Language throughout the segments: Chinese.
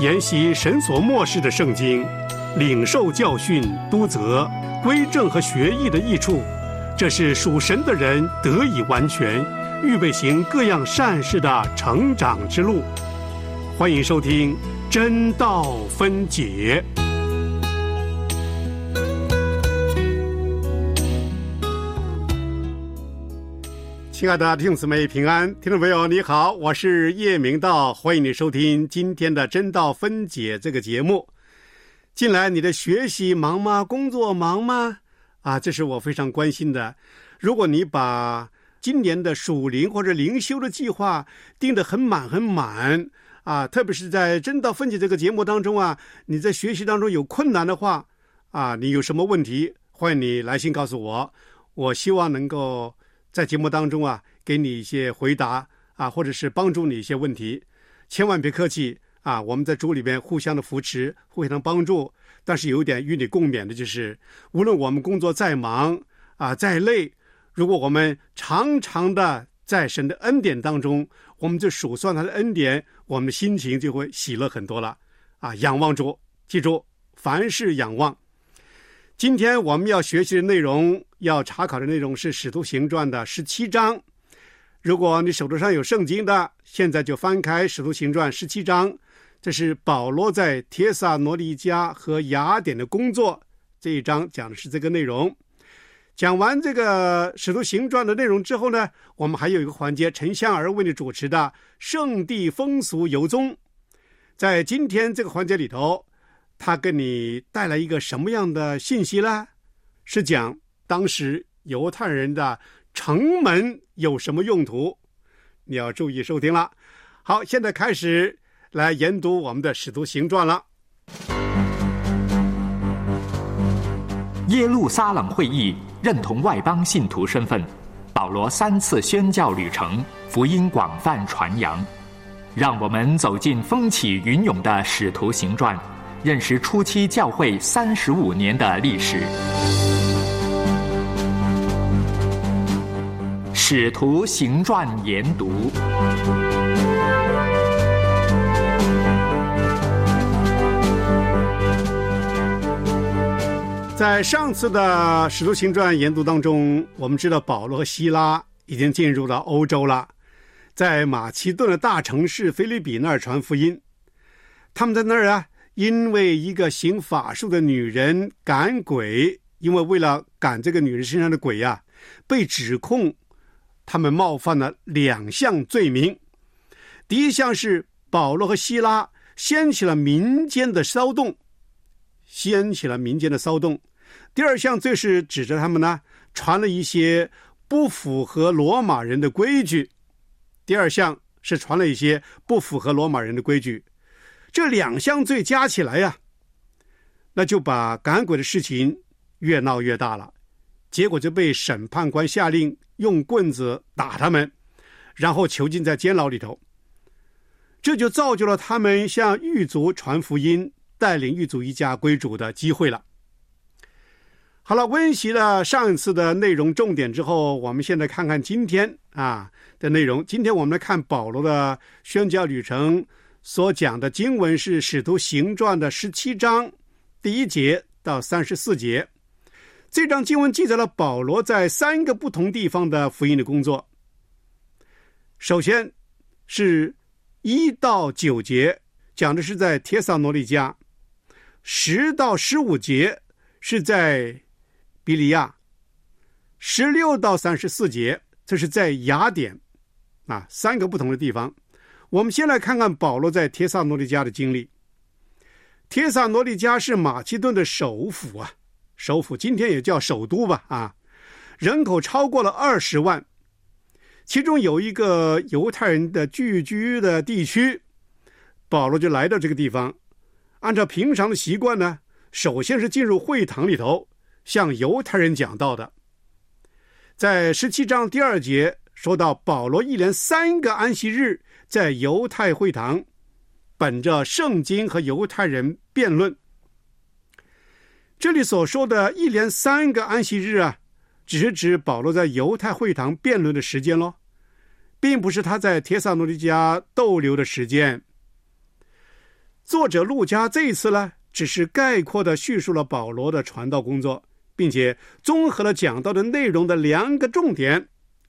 研习神所默示的圣经，领受教训、督责、归正和学义的益处，这是属神的人得以完全，预备行各样善事的成长之路。欢迎收听真道分解。亲爱的弟兄姊妹平安，听众朋友你好，我是叶明道，欢迎你收听今天的真道分解这个节目。近来你的学习忙吗？工作忙吗？这是我非常关心的。如果你把今年的属灵或者灵修的计划定得很满特别是在真道分解这个节目当中你在学习当中有困难的话你有什么问题，欢迎你来信告诉我，我希望能够在节目当中给你一些回答或者是帮助你一些问题。千万别客气我们在主里边互相的扶持，互相帮助。但是有一点与你共勉的就是，无论我们工作再忙再累，如果我们常常的在神的恩典当中，我们就数算他的恩典，我们的心情就会喜乐很多了仰望主，记住凡事仰望。今天我们要学习的内容，要查考的内容是《使徒行传》的17章。如果你手头上有圣经的，现在就翻开《使徒行传》17章，这是保罗在帖撒罗尼迦和雅典的工作，这一章讲的是这个内容。讲完这个《使徒行传》的内容之后呢，我们还有一个环节，陈香儿为你主持的圣地风俗游踪。在今天这个环节里头，他给你带来一个什么样的信息呢？是讲当时犹太人的城门有什么用途，你要注意收听了。好，现在开始来研读我们的《使徒行传》了。 耶路撒冷会议认同外邦信徒身份，保罗3次宣教旅程，福音广泛传扬。让我们走进风起云涌的《使徒行传》，认识初期教会35年的历史。《使徒行传》研读。 在上次的《使徒行传》研读当中，我们知道保罗和希拉已经进入了欧洲了，在马其顿的大城市腓立比那儿传福音。他们在那儿因为一个行法术的女人赶鬼，因为为了赶这个女人身上的鬼被指控他们冒犯了2项罪名。第一项是保罗和希拉掀起了民间的骚动，第二项罪是指着他们传了一些不符合罗马人的规矩。第二项是传了一些不符合罗马人的规矩。这2项罪加起来那就把赶鬼的事情越闹越大了，结果就被审判官下令用棍子打他们，然后囚禁在监牢里头。这就造就了他们向狱卒传福音，带领狱卒一家归主的机会了。好了，温习了上一次的内容重点之后，我们现在看看今天的内容。今天我们来看保罗的宣教旅程所讲的经文是《使徒行传》的17章第1节到34节。这章经文记载了保罗在3个不同地方的福音的工作。首先是1到9节，讲的是在帖撒罗尼迦；10到15节是在比利亚；16到34节这是在雅典3个不同的地方。我们先来看看保罗在帖撒罗尼迦的经历。帖撒罗尼迦是马其顿的首府今天也叫首都吧人口超过了20万。其中有一个犹太人的聚居的地区，保罗就来到这个地方。按照平常的习惯呢，首先是进入会堂里头向犹太人讲道的。在17章第2节说到，保罗一连3个安息日在犹太会堂本着圣经和犹太人辩论。这里所说的一连3个安息日只是指保罗在犹太会堂辩论的时间咯，并不是他在帖撒罗尼迦逗留的时间。 作者路加这一次呢，只是概括地叙述了保罗的传道工作，并且综合了讲到的内容的两个重点。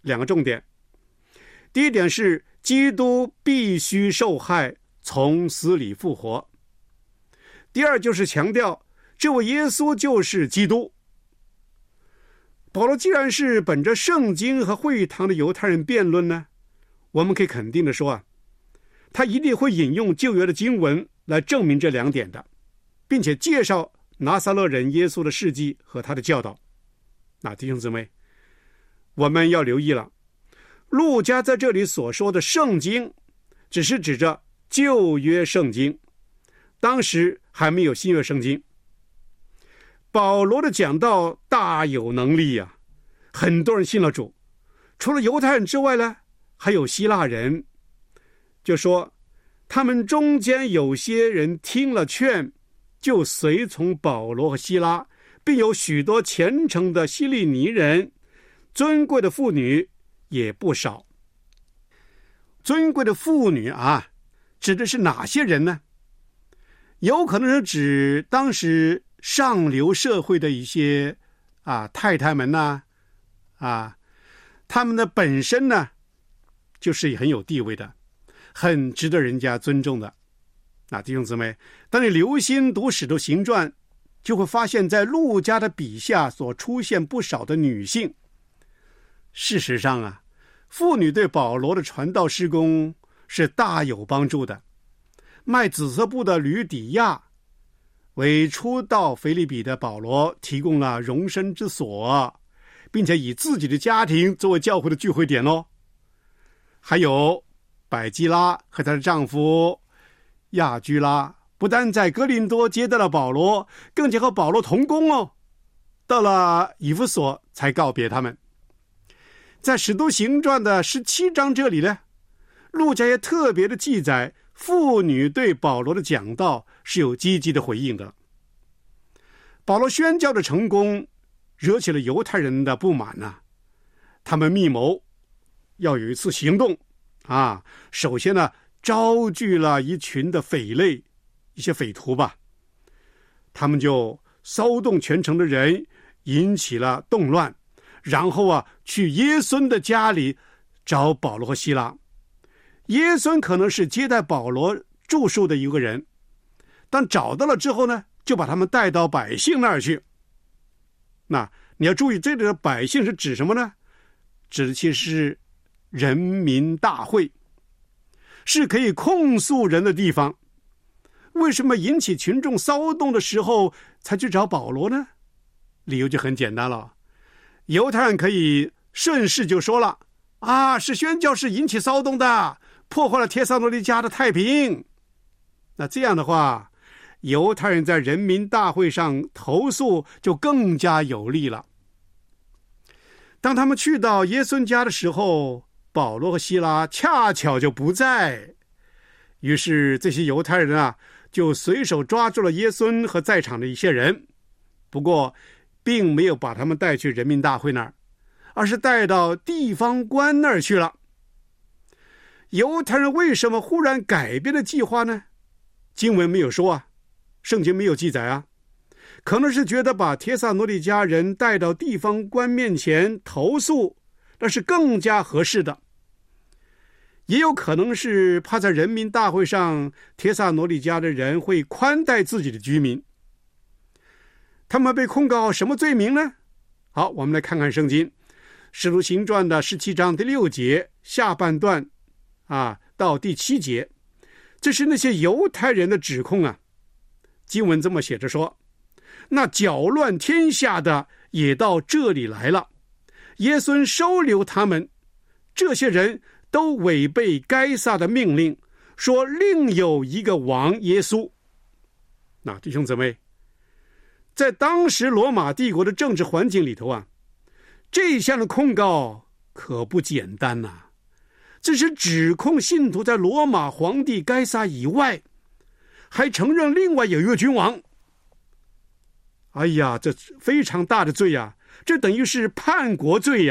第一点是基督必须受害，从死里复活。第二就是强调这位耶稣就是基督。保罗既然是本着圣经和会堂的犹太人辩论呢，我们可以肯定的说他一定会引用旧约的经文来证明这两点的，并且介绍拿撒勒人耶稣的事迹和他的教导。那弟兄姊妹，我们要留意了，路加在这里所说的圣经只是指着旧约圣经，当时还没有新约圣经。保罗的讲道大有能力啊，很多人信了主，除了犹太人之外呢，还有希腊人。就说他们中间有些人听了劝，就随从保罗和希拉，并有许多虔诚的希利尼人，尊贵的妇女也不少。尊贵的妇女啊，指的是哪些人呢？有可能是指当时上流社会的一些太太们呐，他们的本身呢就是很有地位的，很值得人家尊重的。那弟兄姊妹，当你留心读使徒行传，就会发现在路加的笔下所出现不少的女性。事实上妇女对保罗的传道事工是大有帮助的。卖紫色布的吕底亚为初到腓立比的保罗提供了容身之所，并且以自己的家庭作为教会的聚会点哦。还有百基拉和她的丈夫亚居拉，不但在哥林多接待了保罗，更且和保罗同工哦。到了以弗所才告别他们。在使徒行传的17章这里呢，路加也特别的记载妇女对保罗的讲道是有积极的回应的。保罗宣教的成功惹起了犹太人的不满他们密谋要有一次行动首先呢，招聚了一群的匪类，一些匪徒吧，他们就骚动全城的人，引起了动乱，然后去耶孙的家里找保罗和希拉。耶孙可能是接待保罗住宿的一个人，但找到了之后呢，就把他们带到百姓那儿去。那你要注意，这里的百姓是指什么呢？指的其实是人民大会，是可以控诉人的地方。为什么引起群众骚动的时候才去找保罗呢？理由就很简单了，犹太人可以顺势就说了是宣教士引起骚动的，破坏了帖撒罗尼迦的太平。那这样的话，犹太人在人民大会上投诉就更加有力了。当他们去到耶孙家的时候，保罗和希拉恰巧就不在，于是这些犹太人就随手抓住了耶孙和在场的一些人，不过并没有把他们带去人民大会那儿，而是带到地方官那儿去了。犹太人为什么忽然改变了计划呢？经文没有说圣经没有记载可能是觉得把帖撒罗尼迦人带到地方官面前投诉，那是更加合适的。也有可能是怕在人民大会上帖撒罗尼迦的人会宽待自己的居民。他们被控告什么罪名呢？好，我们来看看圣经使徒行传的17章第6节下半段到第7节，这是那些犹太人的指控经文这么写着说，那搅乱天下的也到这里来了，耶孙收留他们，这些人都违背该撒的命令，说另有一个王耶稣。那弟兄姊妹，在当时罗马帝国的政治环境里头这项的控告可不简单这是指控信徒在罗马皇帝该撒以外还承认另外有一个君王。哎呀，这非常大的罪这等于是叛国罪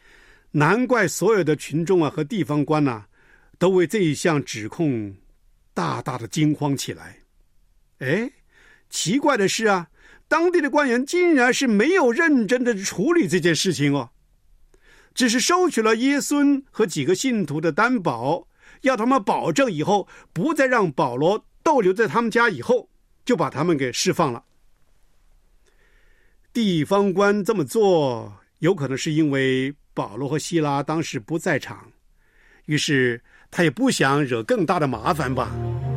难怪所有的群众和地方官都为这一项指控大大的惊慌起来。哎，奇怪的是啊，当地的官员竟然是没有认真的处理这件事情哦，只是收取了耶孙和几个信徒的担保，要他们保证以后不再让保罗逗留在他们家，以后就把他们给释放了。地方官这么做，有可能是因为保罗和希拉当时不在场，于是他也不想惹更大的麻烦吧。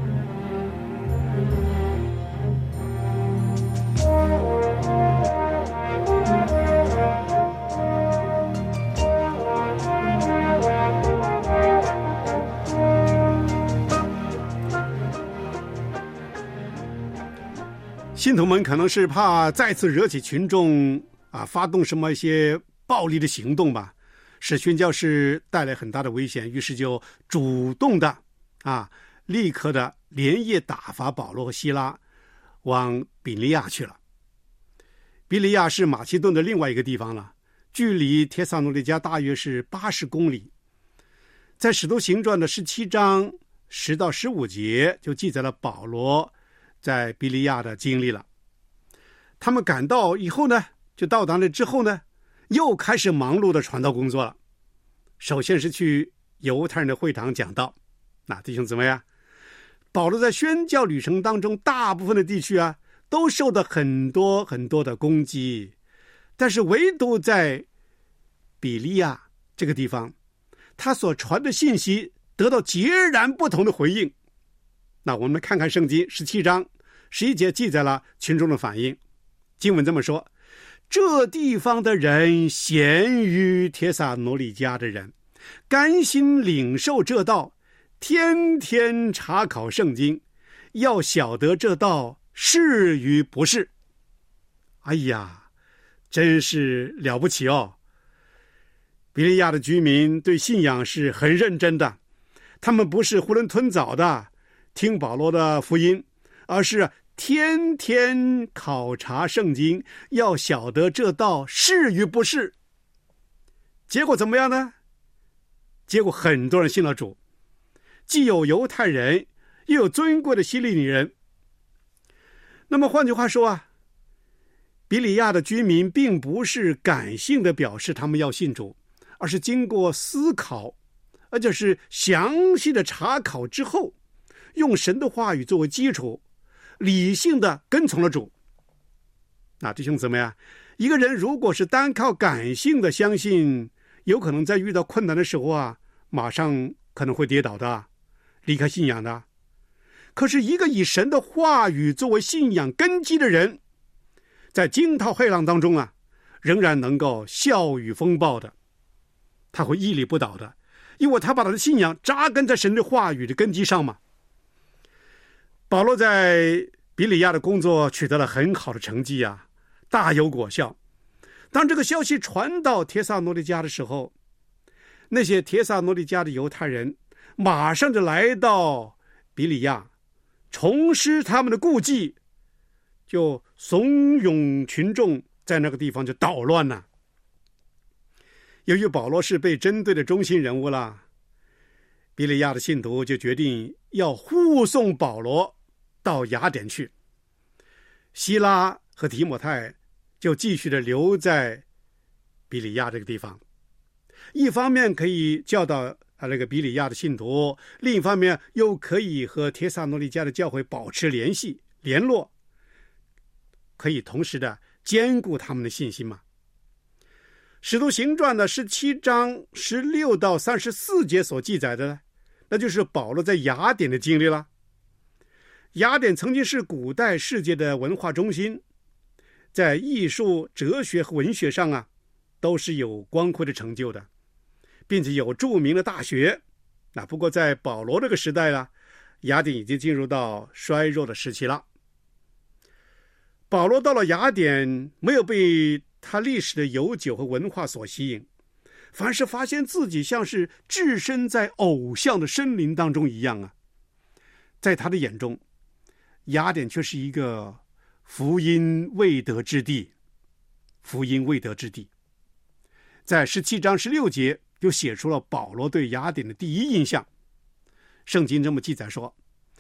信徒们可能是怕再次惹起群众发动什么一些暴力的行动吧，使宣教士带来很大的危险，于是就主动的立刻的连夜打发保罗和希拉往比利亚去了。比利亚是马其顿的另外一个地方了，距离帖撒罗尼迦大约是80公里。在使徒行传的17章10到15节就记载了保罗在比利亚的经历了。他们赶到以后呢，就到达了之后呢，又开始忙碌的传道工作了。首先是去犹太人的会堂讲道。那弟兄姊妹啊，保罗在宣教旅程当中，大部分的地区都受到很多很多的攻击，但是唯独在比利亚这个地方，他所传的信息得到截然不同的回应。那我们看看圣经17章11节记载了群众的反应。经文这么说：这地方的人咸于帖撒罗尼迦的人，甘心领受这道，天天查考圣经，要晓得这道是与不是。哎呀，真是了不起哦！比利亚的居民对信仰是很认真的，他们不是囫囵吞枣的听保罗的福音，而是天天考察圣经，要晓得这道是与不是。结果怎么样呢？结果很多人信了主，既有犹太人，又有尊贵的希利尼人。那么换句话说比利亚的居民并不是感性的表示他们要信主，而是经过思考，而且是详细的查考之后，用神的话语作为基础，理性的跟从了主。那弟兄姊妹一个人如果是单靠感性的相信，有可能在遇到困难的时候马上可能会跌倒的，离开信仰的。可是一个以神的话语作为信仰根基的人，在惊涛骇浪当中仍然能够笑语风暴的，他会屹立不倒的，因为他把他的信仰扎根在神的话语的根基上嘛。保罗在比利亚的工作取得了很好的成绩大有果效。当这个消息传到帖撒罗尼迦的时候，那些帖撒罗尼迦的犹太人马上就来到比利亚，重施他们的故技，就怂恿群众在那个地方就捣乱了。由于保罗是被针对的中心人物了，比利亚的信徒就决定要护送保罗到雅典去。希拉和提摩太就继续的留在比利亚这个地方，一方面可以教导那个比利亚的信徒，另一方面又可以和帖撒罗尼迦的教会保持联系联络，可以同时的兼顾他们的信心嘛。使徒行传的17章16到34节所记载的，那就是保罗在雅典的经历了。雅典曾经是古代世界的文化中心，在艺术、哲学和文学上都是有光辉的成就的，并且有著名的大学。不过在保罗这个时代雅典已经进入到衰弱的时期了。保罗到了雅典，没有被他历史的悠久和文化所吸引，反而是发现自己像是置身在偶像的森林当中一样在他的眼中，雅典却是一个福音未得之地。福音未得之地，在17章16节就写出了保罗对雅典的第一印象。圣经这么记载说：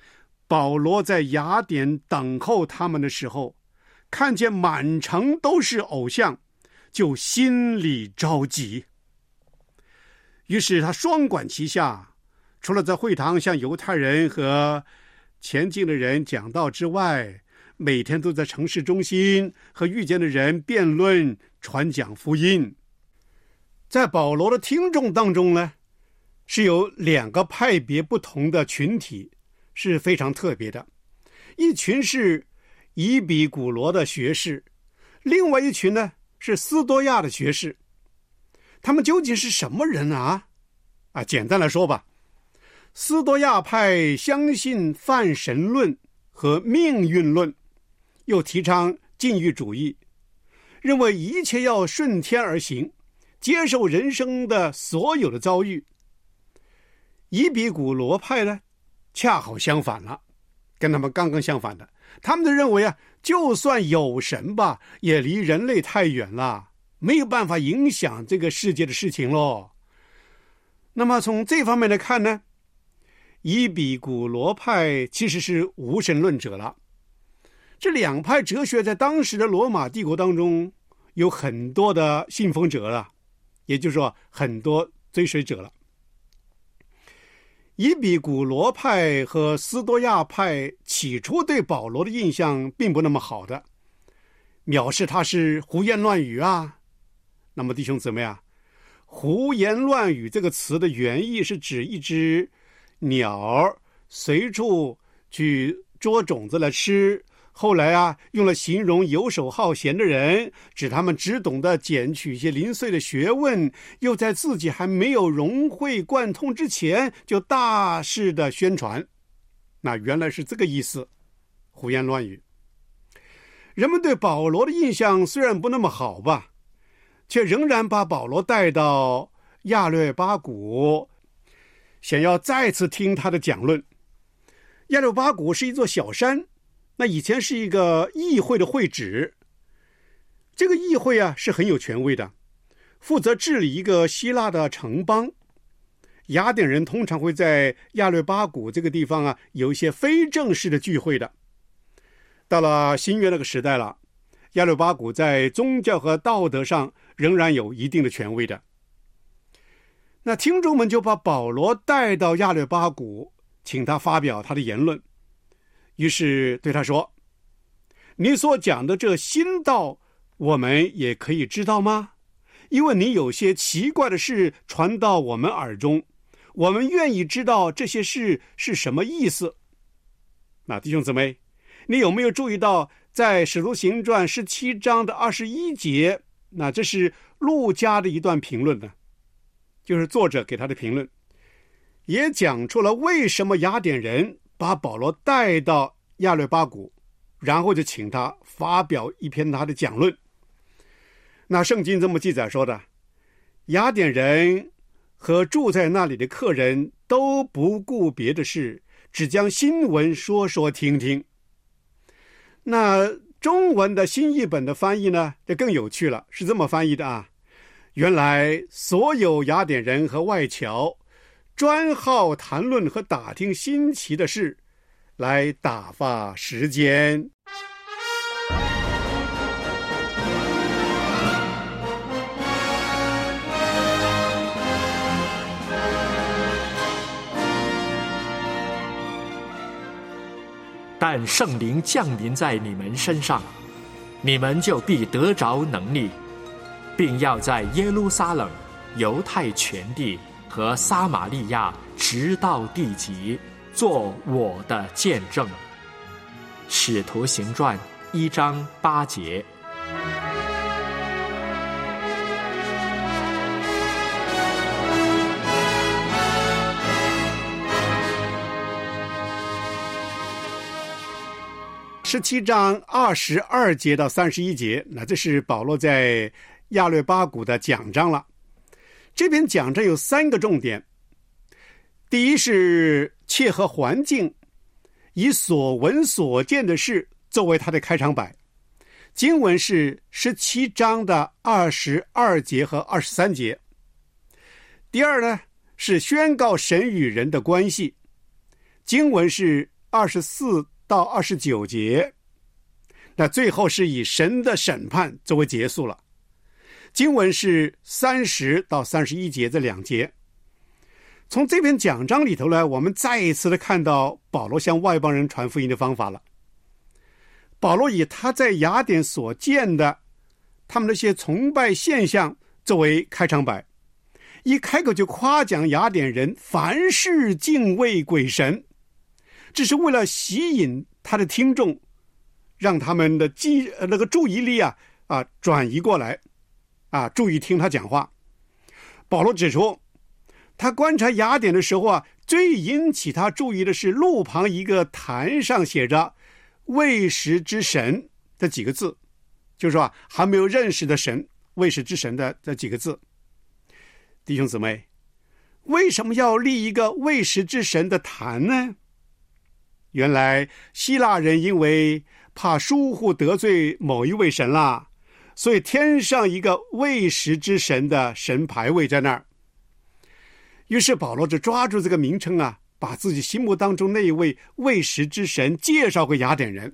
保罗在雅典等候他们的时候，看见满城都是偶像，就心里着急。于是他双管齐下，除了在会堂向犹太人和前进的人讲道之外，每天都在城市中心和遇见的人辩论传讲福音。在保罗的听众当中呢，是有两个派别不同的群体，是非常特别的。一群是以比古罗的学士，另外一群呢是斯多亚的学士。他们究竟是什么人啊？简单来说吧，斯多亚派相信泛神论和命运论，又提倡禁欲主义，认为一切要顺天而行，接受人生的所有的遭遇。以比古罗派呢，恰好相反了，跟他们刚刚相反的。他们就认为就算有神吧，也离人类太远了，没有办法影响这个世界的事情咯。那么从这方面来看呢，以比古罗派其实是无神论者了。这两派哲学在当时的罗马帝国当中有很多的信奉者了，也就是说很多追随者了。以比古罗派和斯多亚派起初对保罗的印象并不那么好的，藐视他是胡言乱语啊。那么弟兄姊妹啊，胡言乱语这个词的原意是指一只鸟随处去捉种子来吃，后来用了形容游手好闲的人，指他们只懂得捡取一些零碎的学问，又在自己还没有融会贯通之前就大肆的宣传。那原来是这个意思，胡言乱语。人们对保罗的印象虽然不那么好吧，却仍然把保罗带到亚略巴谷，想要再次听他的讲论。亚略巴谷是一座小山，那以前是一个议会的会址。这个议会是很有权威的，负责治理一个希腊的城邦。雅典人通常会在亚略巴谷这个地方有一些非正式的聚会的。到了新约那个时代了，亚略巴谷在宗教和道德上仍然有一定的权威的。那听众们就把保罗带到亚略巴谷，请他发表他的言论。于是对他说，你所讲的这新道我们也可以知道吗？因为你有些奇怪的事传到我们耳中，我们愿意知道这些事是什么意思。那弟兄姊妹，你有没有注意到在使徒行传17章的21节，那这是路加的一段评论呢，就是作者给他的评论，也讲出了为什么雅典人把保罗带到亚略巴谷，然后就请他发表一篇他的讲论。那圣经这么记载说的，雅典人和住在那里的客人都不顾别的事，只将新闻说说听听。那中文的新译本的翻译呢，就更有趣了，是这么翻译的原来所有雅典人和外侨专好谈论和打听新奇的事，来打发时间。 但圣灵降临在你们身上，你们就必得着能力，并要在耶路撒冷、犹太全地和撒玛利亚直到地极，做我的见证。使徒行传1章8节。 17章22节到31节，那这是保罗在亚略巴谷的讲章了。这篇讲章有3个重点。第一是切合环境，以所闻所见的事作为他的开场白。经文是17章的22节和23节。第二呢，是宣告神与人的关系。经文是 24到29节，那最后是以神的审判作为结束了。经文是30到31节这2节。从这篇讲章里头呢，我们再一次的看到保罗向外邦人传福音的方法了。保罗以他在雅典所见的他们那些崇拜现象作为开场白，一开口就夸奖雅典人凡事敬畏鬼神，这是为了吸引他的听众，让他们的注意力转移过来注意听他讲话。保罗指出，他观察雅典的时候最引起他注意的是路旁一个坛上写着未识之神这几个字，就是说还没有认识的神，未识之神的这几个字。弟兄姊妹，为什么要立一个未识之神的坛呢？原来希腊人因为怕疏忽得罪某一位神啦，所以添上一个未识之神的神牌位在那儿。于是保罗就抓住这个名称把自己心目当中那一位未识之神介绍给雅典人。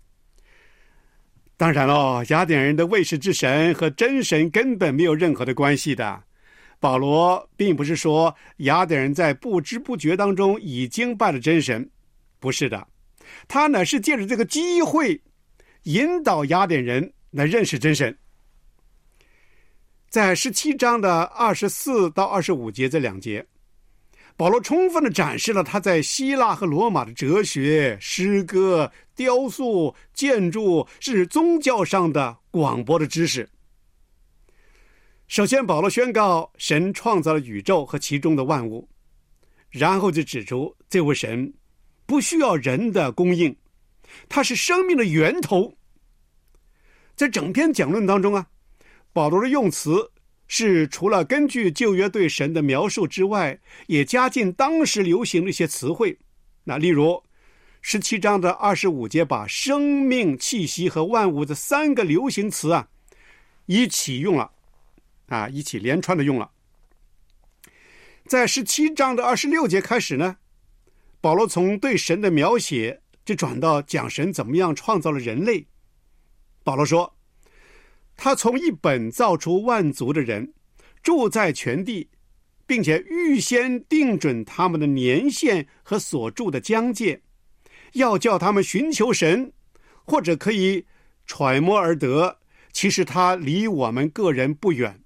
当然雅典人的未识之神和真神根本没有任何的关系的。保罗并不是说雅典人在不知不觉当中已经拜了真神，不是的，他乃是借着这个机会引导雅典人来认识真神。在17章的24到25节这2节，保罗充分地展示了他在希腊和罗马的哲学、诗歌、雕塑、建筑是宗教上的广博的知识。首先保罗宣告神创造了宇宙和其中的万物，然后就指出这位神不需要人的供应，他是生命的源头。在整篇讲论当中保罗的用词是除了根据旧约对神的描述之外，也加进当时流行的一些词汇。那例如17章的25节把生命、气息和万物这3个流行词一起用了一起连串的用了。在17章的26节开始呢，保罗从对神的描写就转到讲神怎么样创造了人类。保罗说，他从一本造出万族的人，住在全地，并且预先定准他们的年限和所住的疆界，要叫他们寻求神，或者可以揣摩而得，其实他离我们个人不远。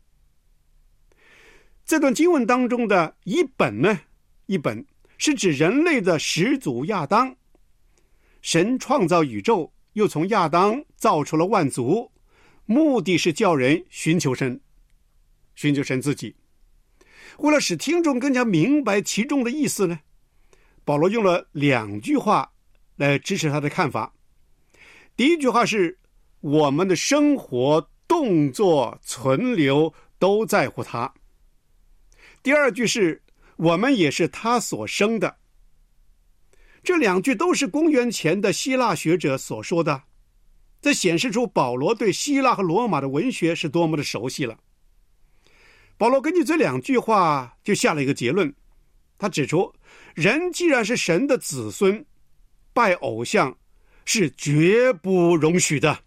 这段经文当中的一本呢，一本是指人类的始祖亚当。神创造宇宙，又从亚当造出了万族，目的是叫人寻求神，寻求神自己。为了使听众更加明白其中的意思呢，保罗用了2句话来支持他的看法。第一句话是，我们的生活、动作、存留都在乎他。第二句是，我们也是他所生的。这2句都是公元前的希腊学者所说的，这显示出保罗对希腊和罗马的文学是多么的熟悉了。保罗根据这2句话就下了一个结论，他指出，人既然是神的子孙，拜偶像是绝不容许的。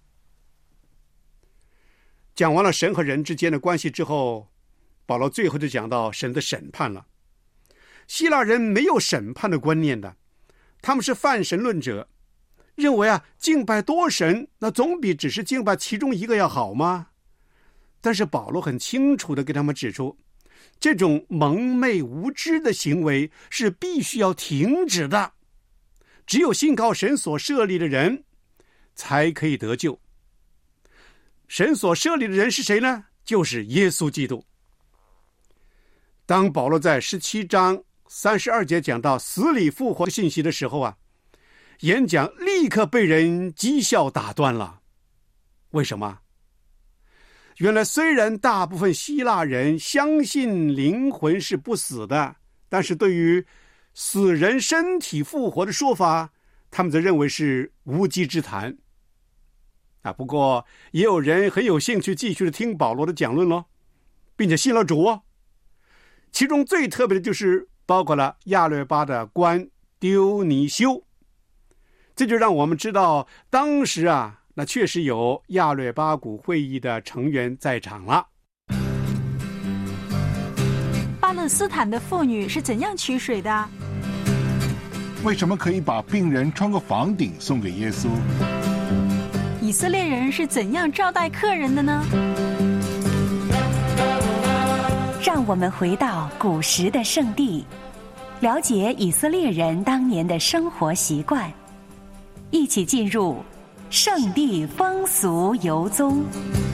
讲完了神和人之间的关系之后，保罗最后就讲到神的审判了。希腊人没有审判的观念的，他们是泛神论者，认为敬拜多神，那总比只是敬拜其中一个要好吗？但是保罗很清楚地给他们指出，这种蒙昧无知的行为是必须要停止的。只有信靠神所设立的人才可以得救。神所设立的人是谁呢？就是耶稣基督。当保罗在17章32节讲到死里复活的信息的时候演讲立刻被人讥笑打断了。为什么？原来虽然大部分希腊人相信灵魂是不死的，但是对于死人身体复活的说法，他们则认为是无稽之谈。不过也有人很有兴趣继续的听保罗的讲论咯，并且信了主其中最特别的就是包括了亚略巴的官丢尼修。 这就让我们知道，当时那确实有亚略巴古会议的成员在场了。 巴勒斯坦的妇女是怎样取水的？ 为什么可以把病人穿过房顶送给耶稣？ 以色列人是怎样招待客人的呢？ 让我们回到古时的圣地，了解以色列人当年的生活习惯，一起进入圣地风俗游踪。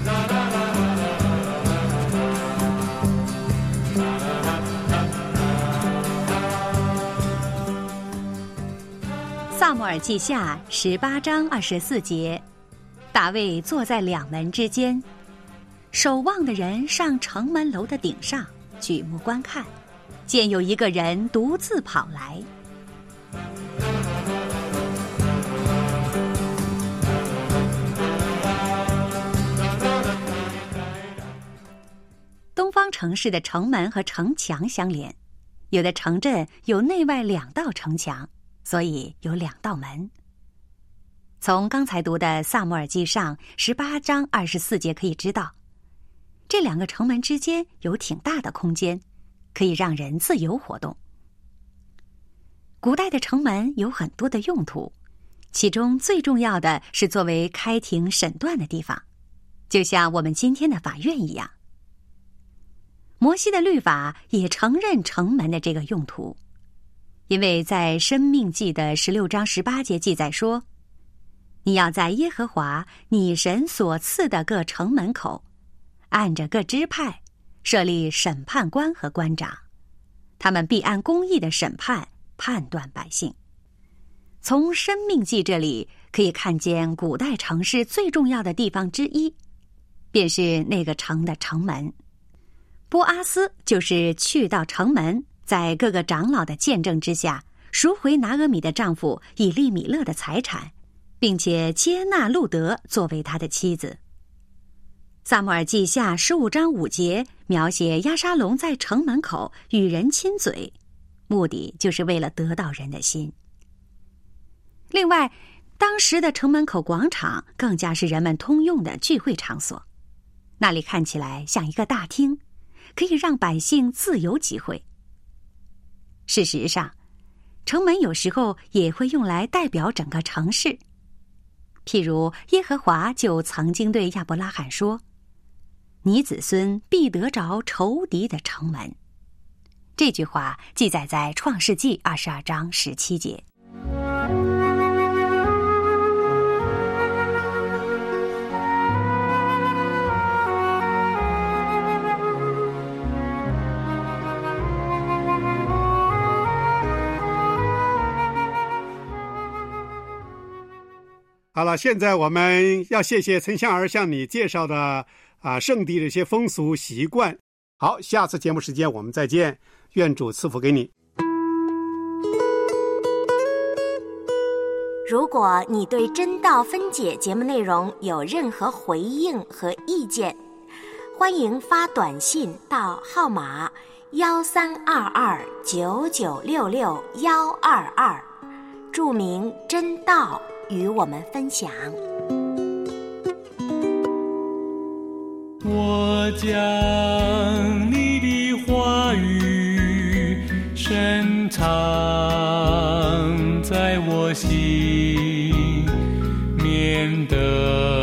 撒母耳记下18章24节，大卫坐在两门之间，守望的人上城门楼的顶上举目观看，见有一个人独自跑来。东方城市的城门和城墙相连，有的城镇有内外2道城墙，所以有2道门。从刚才读的撒母耳记上18章24节可以知道，这2个城门之间有挺大的空间，可以让人自由活动。古代的城门有很多的用途，其中最重要的是作为开庭审断的地方，就像我们今天的法院一样。摩西的律法也承认城门的这个用途，因为在申命记的16章18节记载说，你要在耶和华你神所赐的各城门口，按着各支派设立审判官和官长，他们必按公义的审判判断百姓。从申命记这里可以看见古代城市最重要的地方之一，便是那个城的城门。波阿斯就是去到城门，在各个长老的见证之下，赎回拿俄米的丈夫以利米勒的财产，并且接纳路德作为他的妻子。撒母耳记下15章5节描写押沙龙在城门口与人亲嘴，目的就是为了得到人的心。另外，当时的城门口广场更加是人们通用的聚会场所，那里看起来像一个大厅，可以让百姓自由集会。事实上，城门有时候也会用来代表整个城市。譬如耶和华就曾经对亚伯拉罕说，你子孙必得着仇敌的城门。这句话记载在创世纪22章17节。 好了，现在我们要谢谢陈香儿向你介绍的圣地的一些风俗习惯。好，下次节目时间我们再见，愿主赐福给你。 如果你对真道分解节目内容有任何回应和意见，欢迎发短信到号码132299662122，注明真道，与我们分享。 我将你的话语深藏在我心，免得